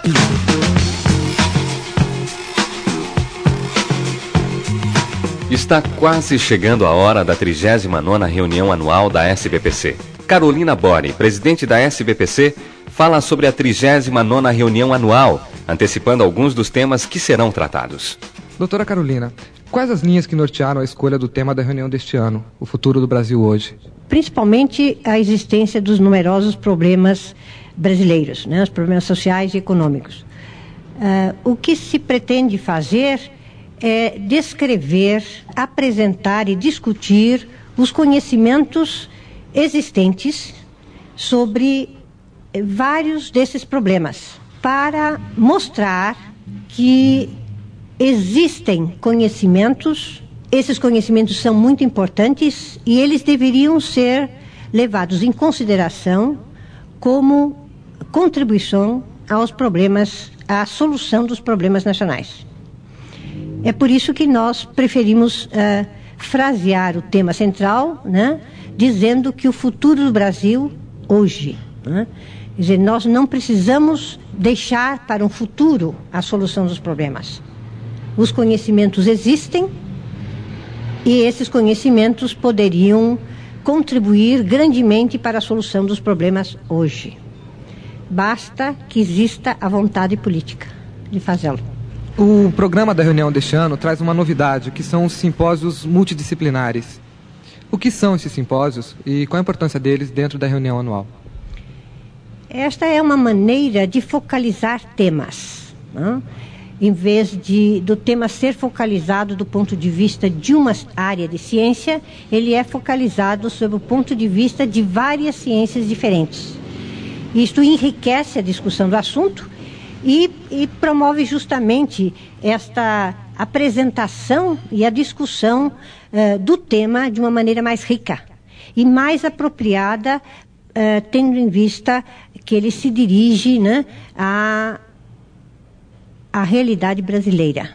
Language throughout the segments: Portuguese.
Está quase chegando a hora da 39ª reunião anual da SBPC. Carolina Bori, presidente da SBPC, fala sobre a 39ª reunião anual, antecipando alguns dos temas que serão tratados. Doutora Carolina, quais as linhas que nortearam a escolha do tema da reunião deste ano, o futuro do Brasil hoje? Principalmente a existência dos numerosos problemas brasileiros, os problemas sociais e econômicos. O que se pretende fazer é descrever, apresentar e discutir os conhecimentos existentes sobre vários desses problemas, para mostrar que existem conhecimentos, esses conhecimentos são muito importantes e eles deveriam ser levados em consideração como contribuição aos problemas, à solução dos problemas nacionais. É por isso que nós preferimos frasear o tema central, dizendo que o futuro do Brasil hoje, quer dizer, nós não precisamos deixar para um futuro a solução dos problemas. Os conhecimentos existem e esses conhecimentos poderiam contribuir grandemente para a solução dos problemas hoje. Basta que exista a vontade política de fazê-lo. O programa da reunião deste ano traz uma novidade, que são os simpósios multidisciplinares. O que são esses simpósios e qual a importância deles dentro da reunião anual? Esta é uma maneira de focalizar temas, Em vez do tema ser focalizado do ponto de vista de uma área de ciência, ele é focalizado sob o ponto de vista de várias ciências diferentes. Isto enriquece a discussão do assunto e promove justamente esta apresentação e a discussão do tema de uma maneira mais rica e mais apropriada, tendo em vista que ele se dirige à realidade brasileira.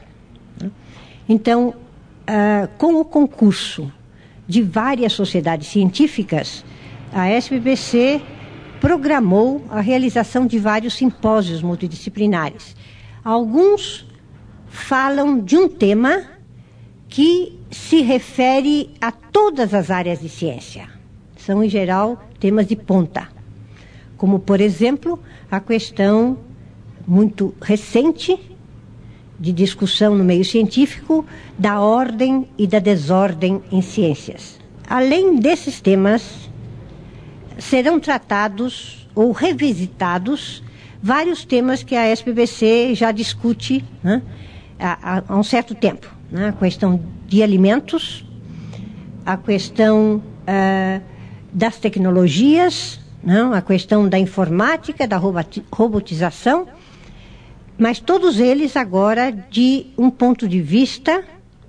Então, com o concurso de várias sociedades científicas, a SBPC programou a realização de vários simpósios multidisciplinares. Alguns falam de um tema que se refere a todas as áreas de ciência. São, em geral, temas de ponta. Como, por exemplo, a questão muito recente de discussão no meio científico da ordem e da desordem em ciências. Além desses temas, serão tratados ou revisitados vários temas que a SBPC já discute há um certo tempo. A questão de alimentos, a questão das tecnologias, a questão da informática, da robotização, mas todos eles agora de um ponto de vista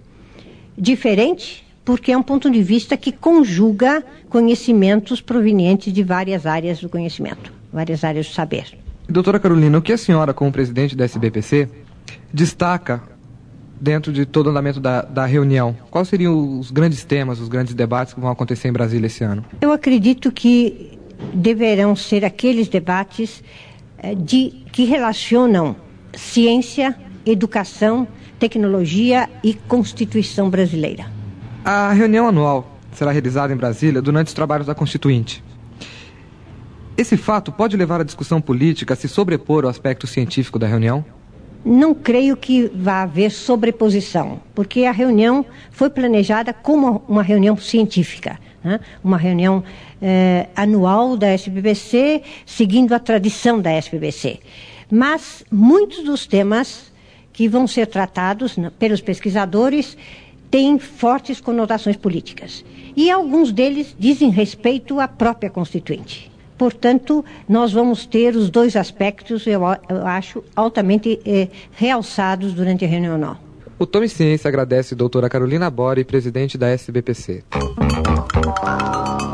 diferente, porque é um ponto de vista que conjuga conhecimentos provenientes de várias áreas do conhecimento, várias áreas do saber. Doutora Carolina, o que a senhora, como presidente da SBPC, destaca dentro de todo o andamento da reunião? Quais seriam os grandes temas, os grandes debates que vão acontecer em Brasília esse ano? Eu acredito que deverão ser aqueles debates que relacionam ciência, educação, tecnologia e Constituição brasileira. A reunião anual será realizada em Brasília durante os trabalhos da Constituinte. Esse fato pode levar a discussão política a se sobrepor ao aspecto científico da reunião? Não creio que vá haver sobreposição, porque a reunião foi planejada como uma reunião científica, uma reunião anual da SBPC, seguindo a tradição da SBPC. Mas muitos dos temas que vão ser tratados pelos pesquisadores têm fortes conotações políticas. E alguns deles dizem respeito à própria Constituinte. Portanto, nós vamos ter os dois aspectos, eu acho, altamente realçados durante a reunião anual. O Tome Ciência agradece a doutora Carolina Bori, presidente da SBPC.